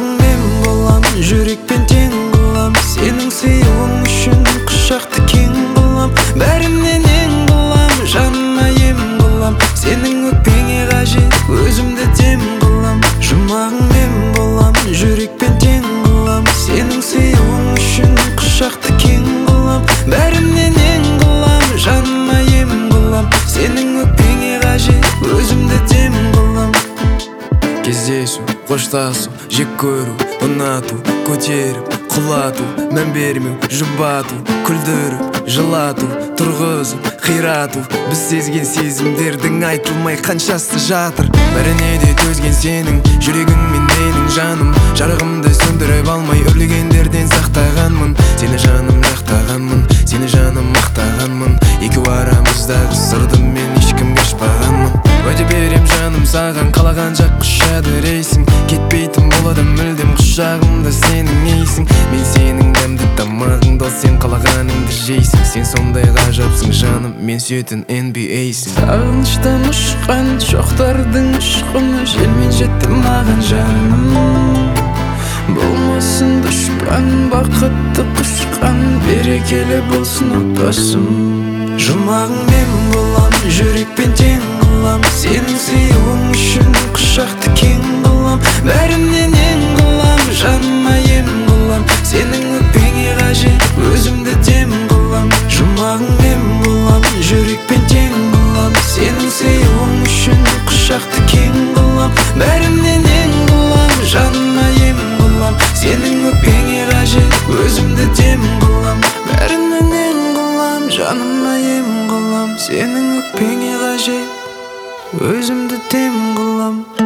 Жұмағың мен болам, жүрекпен тең қылам. Сенің сыйлығың үшін құшақты кең қылам. Бәрінен ең қылам, жаныма ем қылам. Сенің өкпеңе қажет, өзімді дем қылам. Жұмағың мен болам, жүрекпен тең қылам. Сенің сыйлығың үшін құшақты кең қылам. Бәрінен ең қылам, жаныма ем қылам. Сенің өкпеңе қажет, өзімді дем қылам. Кездесу, қоштасу, жек көру, ұнату, көтеріп, құлату, мән бермеу, жұбату, күлдіріп, жылату, тұрғызып, қирату. Біз сезген сезімдердің айтылмай қаншасы жатыр. Бәріне де төзген сенің жүрегің мен менің жаным. Жарығымды сөндіріп алмай өрлегендерден сақтағанмын. Сені жаным жақтағанмын, сені жаным мақтағанмын. Екеу арамыздағы сырды мен ешкімге ашпағанмын. Уәде берем жаным саған, қалаған жақ құшады рейсің. Кетпейтін болады мүлдем құшағымда сенің ейсің. Мен сенің дәмді тамағыңды, сен қалағаныңды жейсің. Сен сондай ғажапсың жаным, мен сүйетін NBA-сің. Сағыныштан ұшқан шоқтардың ұшқыны желмен жетті маған жаным. Болмасын дұшпан, бақытты құшқан, берекелі болсын отбасым. Жұмағың мен болам, жүрекпен тең қылам. Сенің сыйлығың үшін құшақты кең қылам. Бәрінен ең қылам, жаныма ем қылам. Сенің өкпеңе қажет, өзімді дем қылам. Жұмағың мен болам, жүрекпен тең қылам. Сенің сыйлығың үшін құшақты кең қылам. Бәрінен ең қылам, жаныма ем қылам. Сенің өкпеңе қажет, өзімді дем қылам. Бәрінен ең қылам, жаныма ем қылам. Сенің өкпеңе қажет, өзімді дем қылам.